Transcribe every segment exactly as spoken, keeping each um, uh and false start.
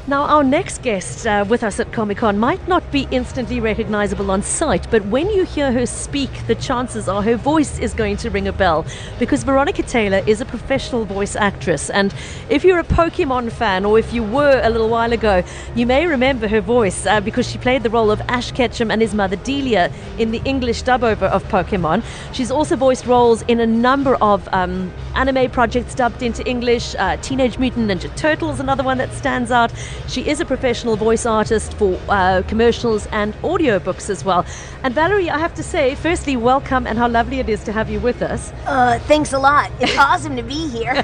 Now, our next guest uh, with us at Comic-Con might not be instantly recognizable on sight, but when you hear her speak, the chances are her voice is going to ring a bell, because Veronica Taylor is a professional voice actress. And if you're a Pokemon fan, or if you were a little while ago, you may remember her voice uh, because she played the role of Ash Ketchum and his mother Delia in the English dub-over of Pokemon. She's also voiced roles in a number of um, anime projects dubbed into English. uh, Teenage Mutant Ninja Turtles, another one that stands out. She is a professional voice artist for uh, commercials and audiobooks as well. And Valerie, I have to say, firstly, welcome, and how lovely it is to have you with us. Uh, thanks a lot. It's awesome to be here.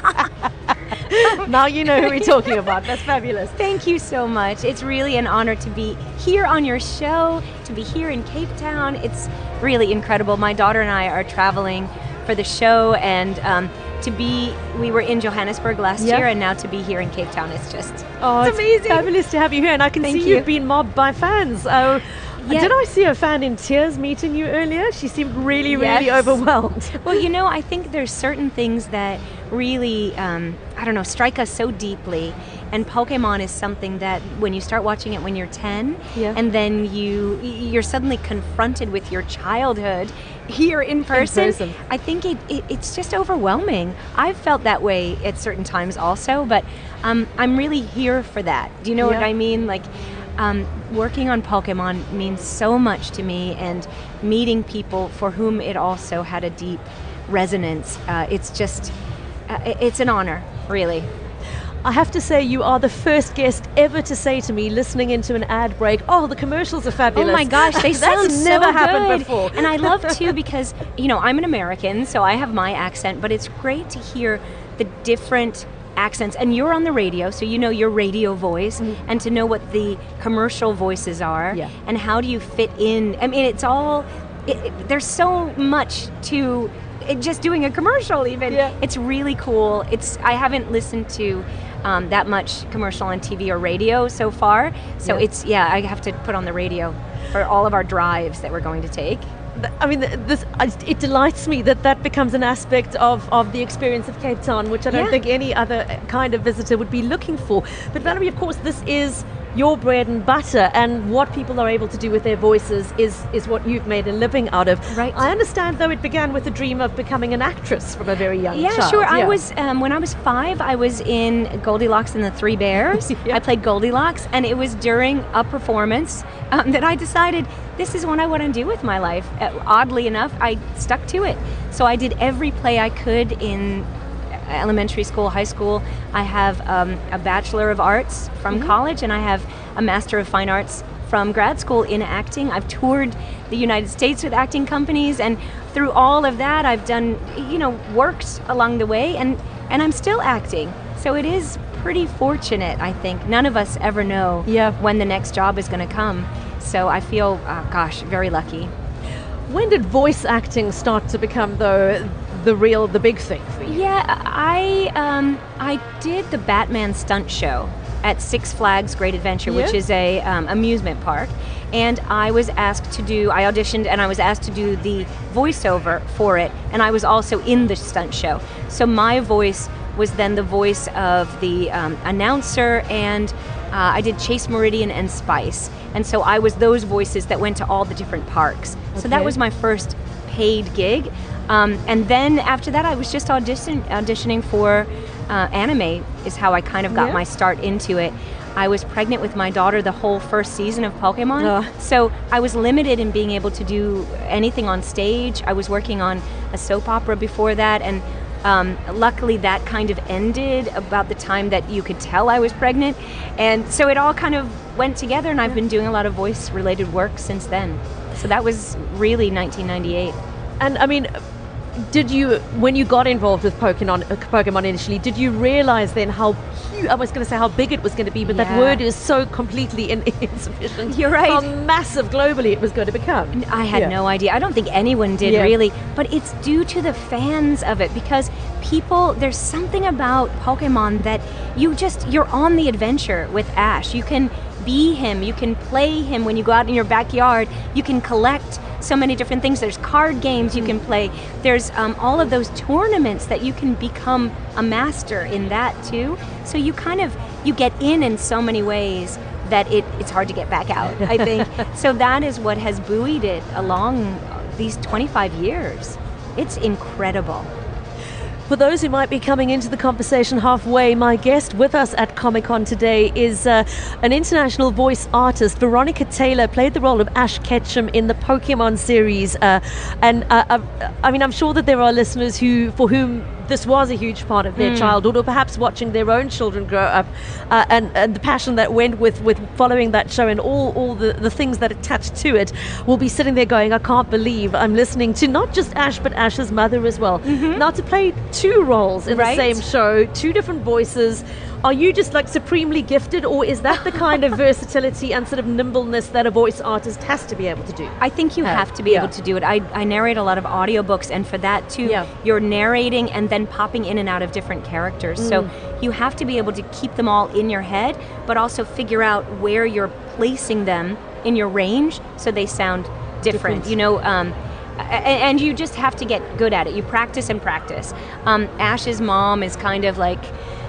Now you know who we're talking about. That's fabulous. Thank you so much. It's really an honor to be here on your show, to be here in Cape Town. It's really incredible. My daughter and I are traveling for the show, and um, to be, we were in Johannesburg last Yep. year, and now to be here in Cape Town is just, Oh, it's it's amazing. fabulous to have you here, and I can Thank see you. you've been mobbed by fans. Oh, Yeah. did I see a fan in tears meeting you earlier? She seemed really, really Yes. overwhelmed. Well, you know, I think there's certain things that really, um, I don't know, strike us so deeply. And Pokemon is something that when you start watching it when you're ten, Yeah. and then you you're suddenly confronted with your childhood here in person. person. I think it, it it's just overwhelming. I've felt that way at certain times also, but um, I'm really here for that. Do you know what Yeah. I mean? Like. Um, working on Pokemon means so much to me, and meeting people for whom it also had a deep resonance. Uh, it's just, uh, it- it's an honor, really. I have to say, you are the first guest ever to say to me, listening into an ad break, "Oh, the commercials are fabulous." Oh my gosh, they sound That's so never happened good. before. And I love too, because you know I'm an American, so I have my accent, but it's great to hear the different accents. And you're on the radio, so you know your radio voice, and to know what the commercial voices are, Yeah. and how do you fit in. I mean, it's all. It, it, there's so much to it, just doing a commercial. Even Yeah. it's really cool. It's I haven't listened to. Um, that much commercial on T V or radio so far. So Yeah. it's, yeah, I have to put on the radio for all of our drives that we're going to take. Th- I mean, th- this I- it delights me that that becomes an aspect of, of the experience of Cape Town, which I don't Yeah. think any other kind of visitor would be looking for. But Valerie, of course, this is your bread and butter, and what people are able to do with their voices is is what you've made a living out of. Right. I understand, though, it began with the dream of becoming an actress from a very young Yeah, child. sure. I was, um, when I was five, I was in Goldilocks and the Three Bears. Yeah. I played Goldilocks, and it was during a performance um, that I decided this is what I want to do with my life. Uh, oddly enough, I stuck to it. So I did every play I could in elementary school, high school. I have um, a Bachelor of Arts from college, and I have a Master of Fine Arts from grad school in acting. I've toured the United States with acting companies, and through all of that, I've done, you know, worked along the way, and, and I'm still acting. So it is pretty fortunate, I think. None of us ever know Yeah. when the next job is going to come. So I feel, uh, gosh, very lucky. When did voice acting start to become, though, the real, the big thing for you? Yeah, I um, I did the Batman stunt show at Six Flags Great Adventure, which Yeah. is a um, amusement park, and I was asked to do. I auditioned, and I was asked to do the voiceover for it, and I was also in the stunt show. So my voice was then the voice of the um, announcer, and uh, I did Chase Meridian and Spice, and so I was those voices that went to all the different parks. So that Okay. was my first paid gig. Um, and then after that, I was just audition, auditioning for uh, anime is how I kind of got Yeah. my start into it. I was pregnant with my daughter the whole first season of Pokemon. Oh. So I was limited in being able to do anything on stage. I was working on a soap opera before that, and um, luckily that kind of ended about the time that you could tell I was pregnant. And so it all kind of went together, and I've been doing a lot of voice-related work since then. So that was really nineteen ninety-eight. And I mean, did you, when you got involved with Pokemon, uh, Pokemon initially, did you realize then how huge, I was going to say how big it was going to be, but that Yeah. word is so completely in, insufficient. You're right. How massive globally it was going to become. I had Yeah. no idea. I don't think anyone did Yeah. really, but it's due to the fans of it, because people, there's something about Pokemon that you just, you're on the adventure with Ash. You can be him, you can play him when you go out in your backyard, you can collect so many different things. There's card games you can play. There's um, all of those tournaments that you can become a master in that too. So you kind of you get in in so many ways that it, it's hard to get back out, I think. So that is what has buoyed it along these twenty-five years. It's incredible. For those who might be coming into the conversation halfway, my guest with us at Comic-Con today is uh, an international voice artist. Veronica Taylor played the role of Ash Ketchum in the Pokemon series. Uh, and uh, uh, I mean, I'm sure that there are listeners who, for whom this was a huge part of their mm. childhood, or perhaps watching their own children grow up, uh, and, and the passion that went with, with following that show and all, all the, the things that attached to it, will be sitting there going, I can't believe I'm listening to not just Ash, but Ash's mother as well. Mm-hmm. Now, to play two roles in right? the same show, two different voices, are you just like supremely gifted, or is that the kind of versatility and sort of nimbleness that a voice artist has to be able to do? I think you uh, have to be yeah. able to do it. I, I narrate a lot of audiobooks, and for that too, yeah. you're narrating and then popping in and out of different characters. Mm. So you have to be able to keep them all in your head, but also figure out where you're placing them in your range so they sound different. different. You know, um, and you just have to get good at it. You practice and practice. Um, Ash's mom is kind of like,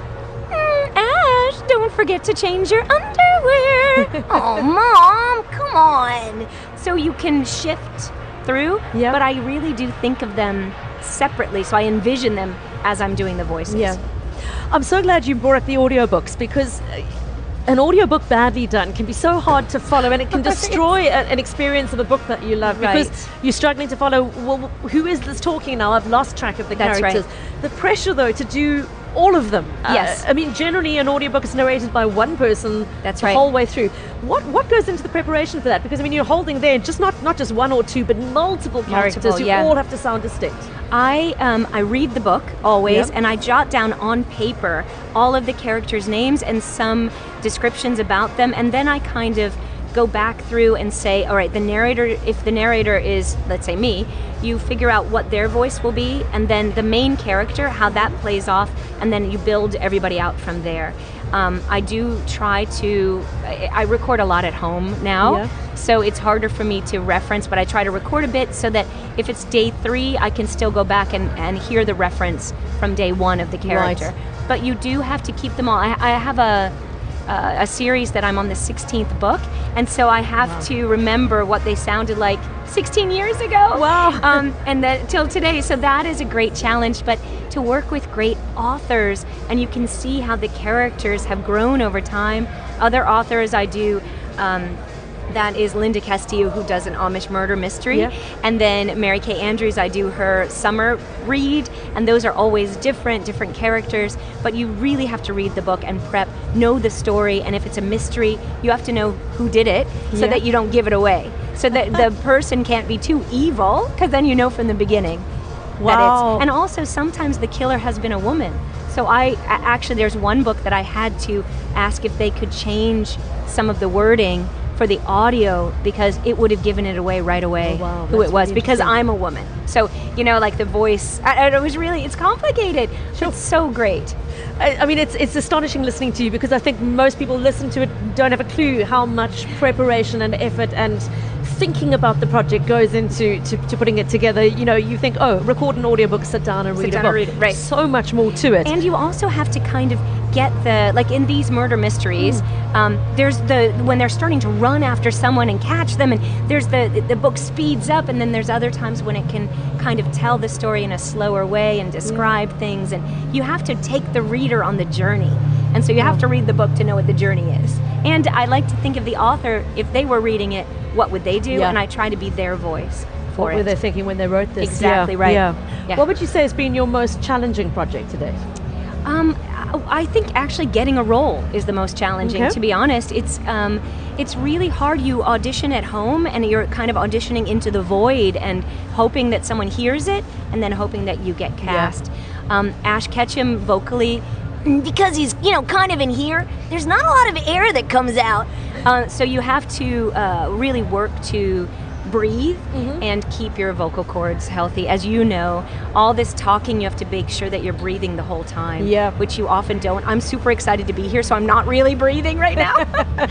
Ash, don't forget to change your underwear. Oh, Mom, come on. So you can shift through, yeah. but I really do think of them separately, so I envision them as I'm doing the voices. Yeah. I'm so glad you brought up the audiobooks, because an audiobook badly done can be so hard to follow, and it can destroy a, an experience of a book that you love, because right. you're struggling to follow, well, who is this talking now? I've lost track of the That's characters. Right. The pressure, though, to do all of them. Yes. Uh, I mean, generally an audiobook is narrated by one person That's the right. whole way through. What what goes into the preparation for that? Because, I mean, you're holding there just not, not just one or two, but multiple characters multiple, who yeah. all have to sound distinct. I um, I read the book always, yep. and I jot down on paper all of the characters' names and some descriptions about them, and then I kind of go back through and say, all right, the narrator, if the narrator is, let's say me, you figure out what their voice will be, and then the main character, how that plays off, and then you build everybody out from there. Um, I do try to, I, I record a lot at home now, yeah. so it's harder for me to reference, but I try to record a bit so that if it's day three, I can still go back and, and hear the reference from day one of the character. Right. But you do have to keep them all. I, I have a Uh, a series that I'm on the sixteenth book, and so I have wow. to remember what they sounded like sixteen years ago. Wow. um, and that till today. So that is a great challenge, but to work with great authors, and you can see how the characters have grown over time. Other authors I do, um, that is Linda Castillo, who does an Amish murder mystery. Yep. And then Mary Kay Andrews, I do her summer read, and those are always different, different characters, but you really have to read the book and prep, know the story, and if it's a mystery, you have to know who did it so yeah. that you don't give it away. So that the person can't be too evil, because then you know from the beginning. Wow. That it's, and also sometimes the killer has been a woman. So I, actually there's one book that I had to ask if they could change some of the wording for the audio, because it would have given it away right away oh, wow. who That's it was, really because I'm a woman. So, you know, like the voice, I, it was really, it's complicated. Sure. It's so great. I, I mean, it's it's astonishing listening to you, because I think most people listen to it don't have a clue how much preparation and effort and thinking about the project goes into to, to putting it together. You know, you think, oh, record an audiobook, sit down and sit read down a book. And read it. Right. So much more to it. And you also have to kind of get the, like in these murder mysteries, mm. um, there's the, when they're starting to run after someone and catch them, and there's the, the book speeds up, and then there's other times when it can kind of tell the story in a slower way and describe yeah. things, and you have to take the reader on the journey. And so you have to read the book to know what the journey is. And I like to think of the author, if they were reading it, what would they do? Yeah. And I try to be their voice for what it. What were they thinking when they wrote this? Exactly yeah. right. Yeah. Yeah. What would you say has been your most challenging project to date? Um, I think actually getting a role is the most challenging, okay. to be honest. It's um, it's really hard. You audition at home, and you're kind of auditioning into the void and hoping that someone hears it, and then hoping that you get cast. Yeah. Um, Ash Ketchum vocally, because he's, you know, kind of in here, there's not a lot of air that comes out. Uh, so you have to uh, really work to breathe mm-hmm. and keep your vocal cords healthy. As you know, all this talking, you have to make sure that you're breathing the whole time, yeah. which you often don't. I'm super excited to be here, so I'm not really breathing right now.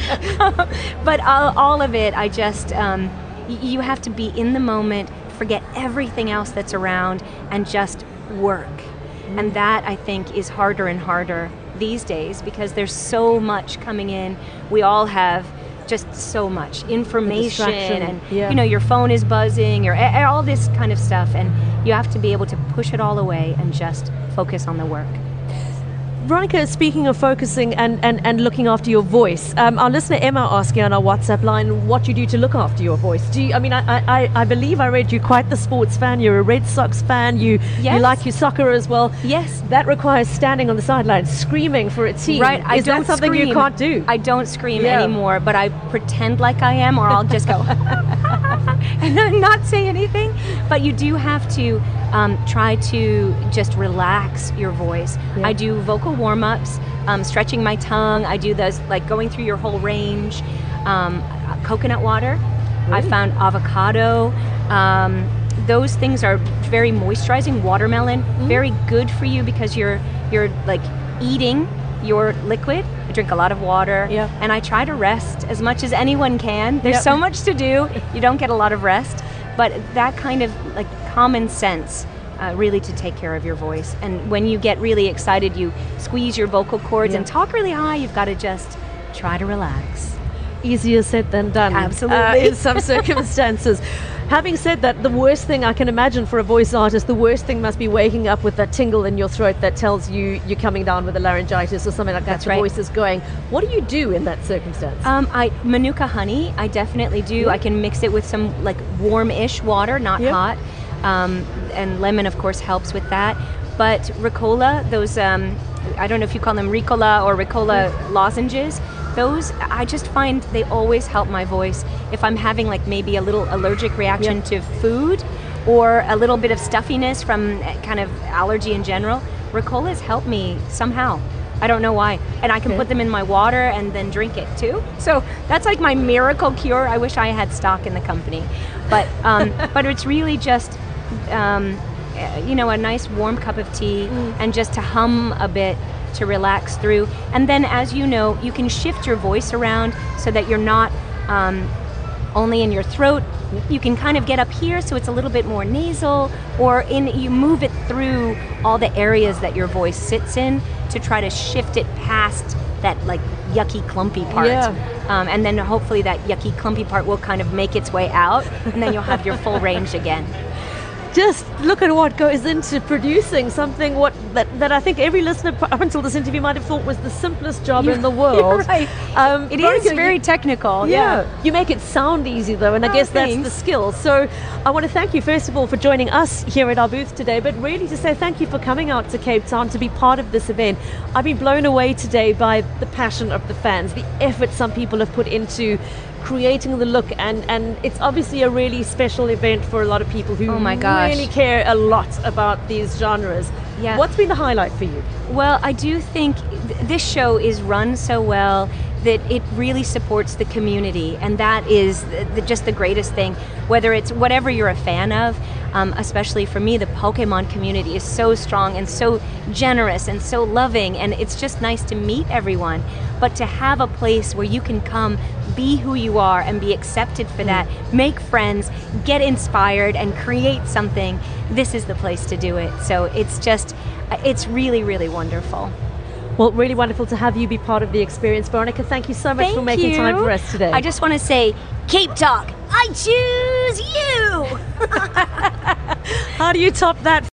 But all, all of it, I just, um, y- you have to be in the moment, forget everything else that's around, and just work. Mm. And that, I think, is harder and harder these days because there's so much coming in. We all have just so much information, and yeah. you know, your phone is buzzing, or all this kind of stuff, and you have to be able to push it all away and just focus on the work. Veronica, speaking of focusing and, and, and looking after your voice, um, our listener Emma asking on our WhatsApp line what you do to look after your voice. Do you, I mean, I, I, I believe I read you're quite the sports fan. You're a Red Sox fan. You yes. you like your soccer as well. Yes. That requires standing on the sidelines, screaming for a team. Right. I Is don't that something scream. you can't do? I don't scream yeah. anymore, but I pretend like I am, or I'll just go and not say anything. But you do have to um, try to just relax your voice. Yeah. I do vocal warm-ups, um, stretching my tongue. I do those, like going through your whole range. Um, coconut water. Really? I found avocado. Um, those things are very moisturizing. Watermelon, mm. very good for you because you're you're like eating your liquid. I drink a lot of water, yep. and I try to rest as much as anyone can. There's yep. so much to do. You don't get a lot of rest, but that kind of like common sense. Uh, really to take care of your voice. And when you get really excited, you squeeze your vocal cords yeah. and talk really high. You've got to just try to relax. Easier said than done. Absolutely. Uh, in some circumstances. Having said that, the worst thing I can imagine for a voice artist, the worst thing must be waking up with that tingle in your throat that tells you you're coming down with a laryngitis or something like That's that. right. The voice is going. What do you do in that circumstance? Um, I Manuka honey, I definitely do. Yeah. I can mix it with some like warm-ish water, not yeah. hot. Um, and lemon, of course, helps with that. But Ricola, those, um, I don't know if you call them Ricola or Ricola mm. lozenges, those, I just find they always help my voice. If I'm having like maybe a little allergic reaction yeah. to food or a little bit of stuffiness from kind of allergy in general, Ricolas help me somehow. I don't know why. And I can okay. put them in my water and then drink it too. So that's like my miracle cure. I wish I had stock in the company. But um, but it's really just, um, you know, a nice warm cup of tea mm. and just to hum a bit to relax through. And then, as you know, you can shift your voice around so that you're not um, only in your throat. You can kind of get up here so it's a little bit more nasal, or in you move it through all the areas that your voice sits in to try to shift it past that like yucky clumpy part. Yeah. Um, and then hopefully that yucky clumpy part will kind of make its way out, and then you'll have your full range again. Just look at what goes into producing something what that, that I think every listener up until this interview might have thought was the simplest job You're, in the world. Right. Um, it is very you, technical. Yeah. yeah. You make it sound easy though, and I oh, guess thanks. that's the skill. So I want to thank you first of all for joining us here at our booth today, but really to say thank you for coming out to Cape Town to be part of this event. I've been blown away today by the passion of the fans, the effort some people have put into creating the look, and and it's obviously a really special event for a lot of people who oh my gosh. really care a lot about these genres. Yeah. What's been the highlight for you? Well, I do think th- this show is run so well that it really supports the community, and that is the, the, just the greatest thing. Whether it's whatever you're a fan of, um, especially for me, the Pokemon community is so strong and so generous and so loving, and it's just nice to meet everyone. But to have a place where you can come, be who you are, and be accepted for that, make friends, get inspired, and create something, this is the place to do it. So it's just, it's really, really wonderful. Well, really wonderful to have you be part of the experience. Veronica, thank you so much Thank for making you. time for us today. I just want to say, Cape Talk, I choose you! How do you top that?